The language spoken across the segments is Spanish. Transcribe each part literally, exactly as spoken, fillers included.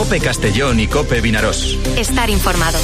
COPE Castellón y COPE Vinarós. Estar informado.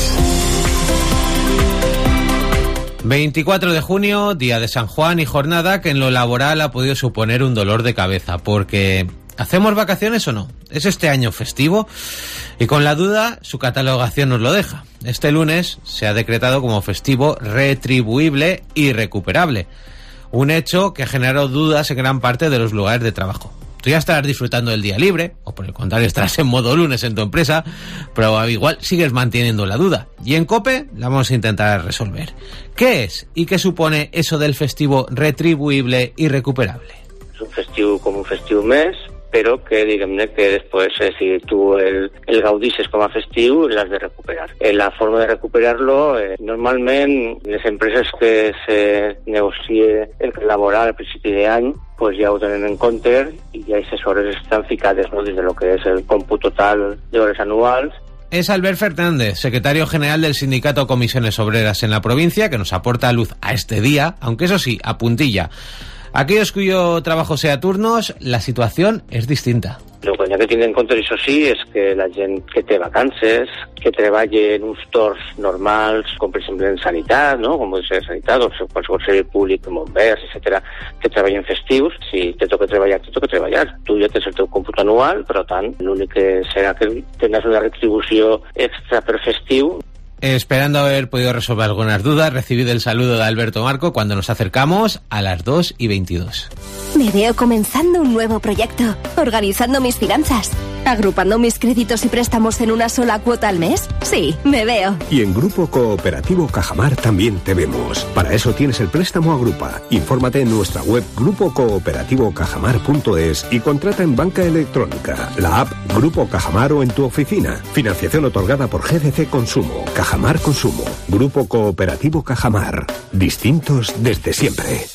veinticuatro de junio, día de San Juan y jornada que en lo laboral ha podido suponer un dolor de cabeza, porque ¿hacemos vacaciones o no? ¿Es este año festivo? Y con la duda, su catalogación nos lo deja. Este lunes se ha decretado como festivo retribuible y recuperable, un hecho que ha generado dudas en gran parte de los lugares de trabajo. Tú ya estarás disfrutando del día libre, o por el contrario estarás en modo lunes en tu empresa, pero igual sigues manteniendo la duda. Y en COPE la vamos a intentar resolver. ¿Qué es y qué supone eso del festivo retribuible y recuperable? És un festiu com un festiu més, però que diguem-ne que després, eh, si tu el, el gaudisses com a festiu, l'has de recuperar. Eh, la forma de recuperar-lo, eh, normalment les empreses que se negocie el laboral al principi d'any, pues ja ho tenen en compte i ja aquestes hores estan ficades, ¿no?, des de lo que és el còmput total de hores anuals. Es Albert Fernández, secretario general del sindicato Comisiones Obreras en la provincia, que nos aporta luz a este día, aunque eso sí, a puntilla. Aquellos cuyo trabajo sea turnos, la situación es distinta. Lo que hi ha que tindre en compte, això sí, és que la gent que té vacances, que treballa en uns torns normals, com per exemple en sanitat, no?, com pot ser sanitat, o qualsevol servei públic, bombers, etcètera, que treballen festius, si te toca treballar, te toca treballar. Tu ja tens el teu còmput anual, per tant, l'únic que serà que tindràs una retribució extra per festiu. Esperando haber podido resolver algunas dudas, recibido el saludo de Alberto Marco cuando nos acercamos a las dos y veintidós. Me veo comenzando un nuevo proyecto, organizando mis finanzas, agrupando mis créditos y préstamos en una sola cuota al mes. Sí, me veo. Y en Grupo Cooperativo Cajamar también te vemos. Para eso tienes el préstamo Agrupa. Infórmate en nuestra web grupo cooperativo cajamar punto es y contrata en banca electrónica, la app Grupo Cajamar o en tu oficina. Financiación otorgada por G D C Consumo, Cajamar Consumo. Grupo Cooperativo Cajamar. Distintos desde siempre.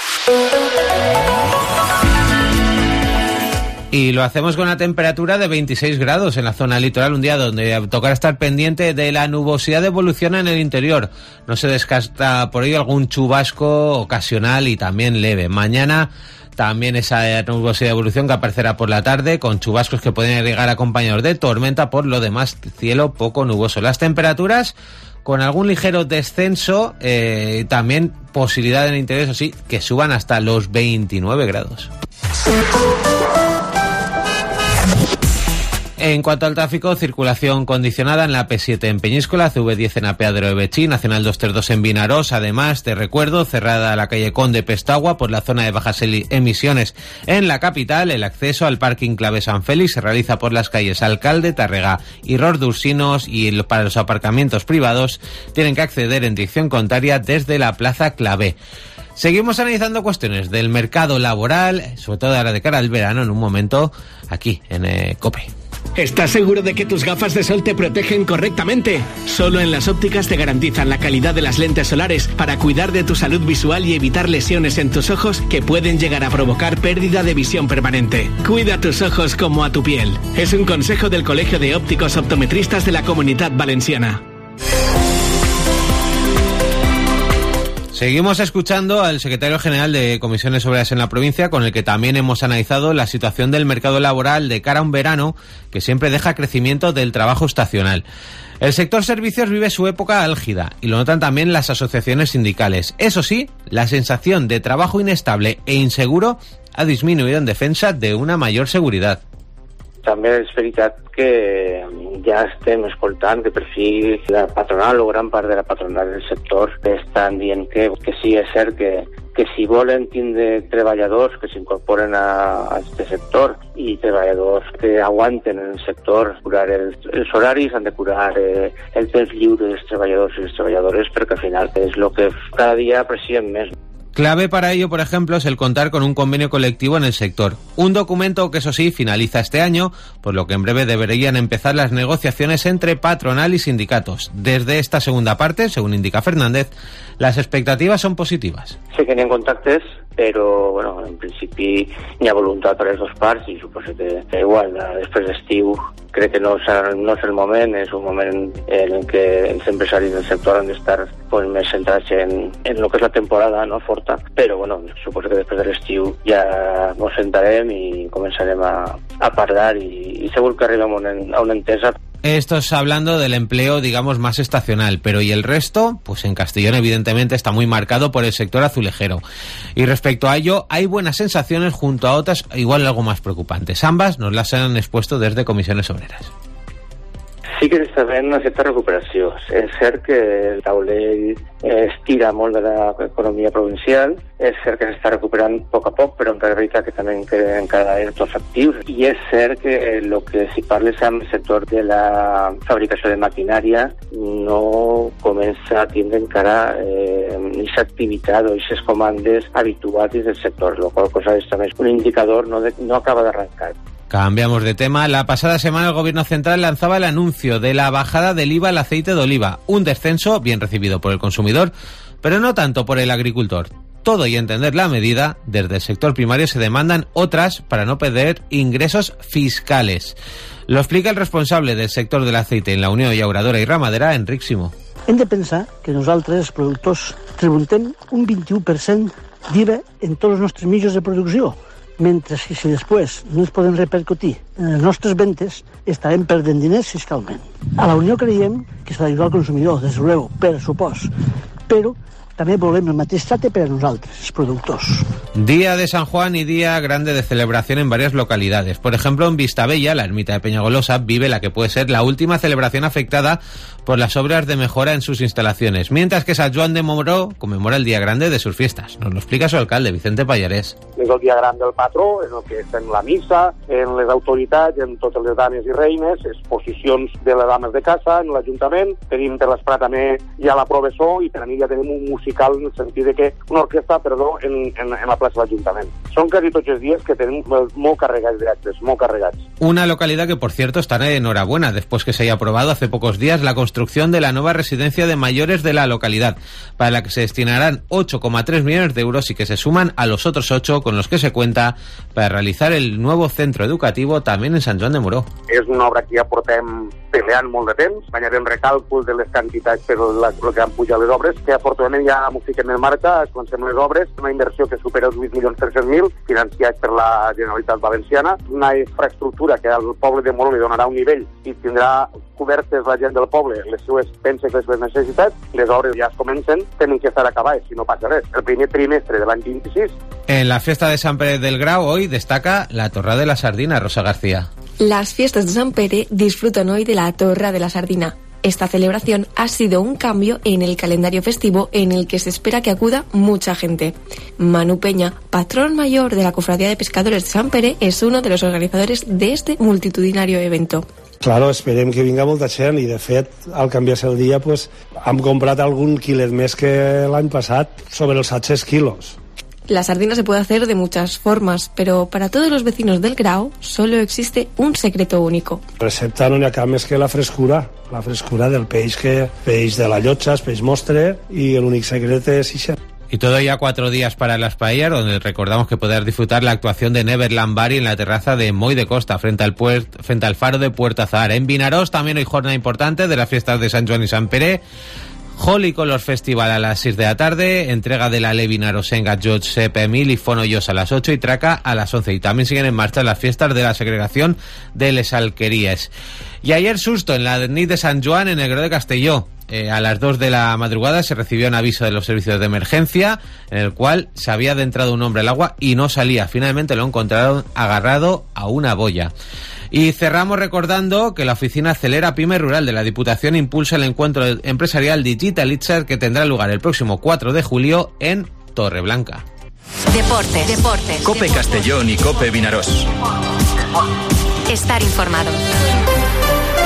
Y lo hacemos con una temperatura de veintiséis grados en la zona litoral, un día donde tocará estar pendiente de la nubosidad de evolución en el interior. No se descarta por ello algún chubasco ocasional y también leve. Mañana también esa nubosidad de evolución que aparecerá por la tarde, con chubascos que pueden llegar acompañados de tormenta, por lo demás cielo poco nuboso. Las temperaturas con algún ligero descenso, eh, también posibilidad en el interior, eso sí, que suban hasta los veintinueve grados. En cuanto al tráfico, circulación condicionada en la P siete en Peñíscola, C V diez en Apeadero de Bechí, Nacional doscientos treinta y dos en Vinarós. Además, te recuerdo, cerrada la calle Conde Pestagua por la zona de bajas emisiones en la capital. El acceso al parking Clave San Félix se realiza por las calles Alcalde, Tárrega y Ros de Ursinos, y para los aparcamientos privados tienen que acceder en dirección contraria desde la Plaza Clavé. Seguimos analizando cuestiones del mercado laboral, sobre todo ahora de cara al verano, en un momento aquí en eh, COPE. ¿Estás seguro de que tus gafas de sol te protegen correctamente? Solo en Las Ópticas te garantizan la calidad de las lentes solares para cuidar de tu salud visual y evitar lesiones en tus ojos que pueden llegar a provocar pérdida de visión permanente. Cuida tus ojos como a tu piel. Es un consejo del Colegio de Ópticos Optometristas de la Comunitat Valenciana. Seguimos escuchando al secretario general de Comisiones Obreras en la provincia, con el que también hemos analizado la situación del mercado laboral de cara a un verano que siempre deja crecimiento del trabajo estacional. El sector servicios vive su época álgida y lo notan también las asociaciones sindicales. Eso sí, la sensación de trabajo inestable e inseguro ha disminuido en defensa de una mayor seguridad. També és veritat que ja estem escoltant que per fi la patronal o gran part de la patronal del sector estan dient que, que sí, és cert que, que si volen tindre treballadors que s'incorporen a, a este sector i treballadors que aguanten en el sector, curar els, els horaris, han de curar eh, el temps lliure dels treballadors i les treballadores, perquè al final és el que cada dia apreciem més. Clave para ello, por ejemplo, es el contar con un convenio colectivo en el sector. Un documento que, eso sí, finaliza este año, por lo que en breve deberían empezar las negociaciones entre patronal y sindicatos. Desde esta segunda parte, según indica Fernández, las expectativas son positivas. Sí que n'hi ha contactes però bueno, en principi hi ha voluntat per les dues parts i suposo que igual després d'estiu crec que no, no és el moment, és un moment en què els empresaris del sector han d'estar pues, més centrats en, en el que és la temporada no, forta, però bueno, suposo que després de l'estiu ja ens sentarem i començarem a, a parlar i, i segur que arribem a una, a una entesa. Esto es hablando del empleo, digamos, más estacional, pero ¿y el resto? Pues en Castellón evidentemente está muy marcado por el sector azulejero. Y respecto a ello, hay buenas sensaciones junto a otras, igual algo más preocupantes. Ambas nos las han expuesto desde Comisiones Obreras. Sí que està havent una certa recuperació. És cert que el taulell estira molt de l'economia provincial, és cert que s'està recuperant a poc a poc, però encara és veritat que també queden encara ertos actius. I és cert que el que si parles amb el sector de la fabricació de maquinària no comença a tindre encara eh, aquesta activitat o aquestes comandes habituals del sector, la qual cosa és també un indicador no, de, no acaba d'arrancar. Cambiamos de tema. La pasada semana el Gobierno Central lanzaba el anuncio de la bajada del I V A al aceite de oliva, un descenso bien recibido por el consumidor, pero no tanto por el agricultor. Todo y entender la medida, desde el sector primario se demandan otras para no perder ingresos fiscales. Lo explica el responsable del sector del aceite en la Unió Llauradora i Ramadera, Enric Simó. Hem de pensar que nosaltres, els productors, tributem un vint-i-u per cent d'I V A en tots els nostres mitjans de producció, mentre que si després no ens podem repercutir en les nostres ventes, estarem perdent diners fiscalment. A la Unió creiem que s'ha d'ajudar al consumidor, des luego, per supost, però també volem el mateix tracte per a nosaltres, els productors. Día de San Juan y día grande de celebración en varias localidades. Por ejemplo, en Vistabella, la ermita de Peñagolosa, vive la que puede ser la última celebración afectada por las obras de mejora en sus instalaciones, mientras que San Joan de Moró conmemora el día grande de sus fiestas. Nos lo explica su alcalde, Vicente Pallarés. És el dia gran del patró, és el que està en la missa, en les autoritats, en totes les dames i reines, exposicions de les dames de casa, en l'Ajuntament, tenim per l'Esprà també ja la professor i per a mi ja tenim un musical en el sentit de que una orquestra, perdó, en, en, en la plaça de l'Ajuntament. Són quasi tots els dies que tenim molt carregats d'actes, molt carregats. Una localidad que, por cierto, está en enhorabuena después que se haya aprobado hace pocos días la construcción de la nueva residencia de mayores de la localidad, para la que se destinarán ocho coma tres millones de euros y que se suman a los otros ocho con los que se cuenta para realizar el nuevo centro educativo también en Sant Joan de Moró. És una obra que ja portem peleant molt de temps, guanyarem recàlcul de les quantitats per la, el que han pujat les obres, que afortunadament ja m'ho fiquem en marxa, comencem les obres, una inversió que supera els vuit milions tres-cents mil, financiats per la Generalitat Valenciana, una infraestructura que al poble de Moró li donarà un nivell i tindrà cobertes la gent del poble, les seues penses, les seves necessitats, les obres ja es comencen, tenen que estar acabades, si no passa res. El primer trimestre de l'any vint-i-sis. En la fiesta de San Pere del Grau hoy destaca la Torra de la Sardina, Rosa García. Las fiestas de San Pere disfrutan hoy de la Torra de la Sardina. Esta celebración ha sido un cambio en el calendario festivo en el que se espera que acuda mucha gente. Manu Peña, patrón mayor de la Cofradía de Pescadores de Sant Pere, es uno de los organizadores de este multitudinario evento. Claro, esperem que vinga molta gent i de fet al canviar-se el dia pues, hem comprat algun quilet més que l'any passat, sobre els set-cents quilos. La sardina se puede hacer de muchas formas, pero para todos los vecinos del Grau solo existe un secreto único. La recepta no hi ha cap més que la frescura, la frescura del peix, que peix de la llotja, peix mostre, y el únic secret és això. Y todo ya cuatro días para las paellas, donde recordamos que poder disfrutar la actuación de Neverland Bar en la terraza de Moy de Costa, frente al, puert, frente al faro de Puerto Azahar. En Vinarós también hay jornada importante de las fiestas de San Joan y San Pere. Holy Colors Festival a las seis de la tarde, entrega de la Levinarosenga Josep Emil y Fonollos a las ocho y Traca a las once. Y también siguen en marcha las fiestas de la segregación de les Alquerías. Y ayer susto en la nit de San Joan en el Grau de Castelló. Eh, a las dos de la madrugada se recibió un aviso de los servicios de emergencia en el cual se había adentrado un hombre al agua y no salía. Finalmente lo encontraron agarrado a una boya. Y cerramos recordando que la oficina Acelera Pyme Rural de la Diputación impulsa el encuentro empresarial Digitalitzer que tendrá lugar el próximo cuatro de julio en Torreblanca. Deportes, deportes. Cope Castellón y Cope Vinarós. Estar informado.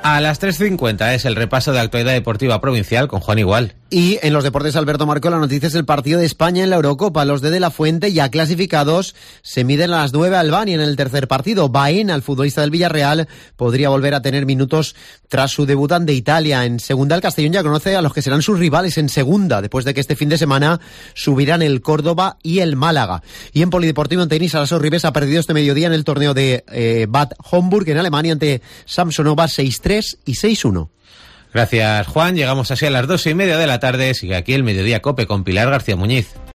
A las tres cincuenta es el repaso de actualidad deportiva provincial con Juan Igual. Y en los deportes, Alberto Marco, la noticia es el partido de España en la Eurocopa. Los de De La Fuente, ya clasificados, se miden a las nueve a Albania en el tercer partido. Baena, el futbolista del Villarreal, podría volver a tener minutos tras su debut ante Italia. En segunda, el Castellón ya conoce a los que serán sus rivales en segunda, después de que este fin de semana subirán el Córdoba y el Málaga. Y en polideportivo, en tenis, Araso Ribes ha perdido este mediodía en el torneo de eh, Bad Homburg, en Alemania, ante Samsonova seis tres y seis uno. Gracias, Juan. Llegamos así a las dos y media de la tarde. Sigue aquí el Mediodía Cope con Pilar García Muñiz.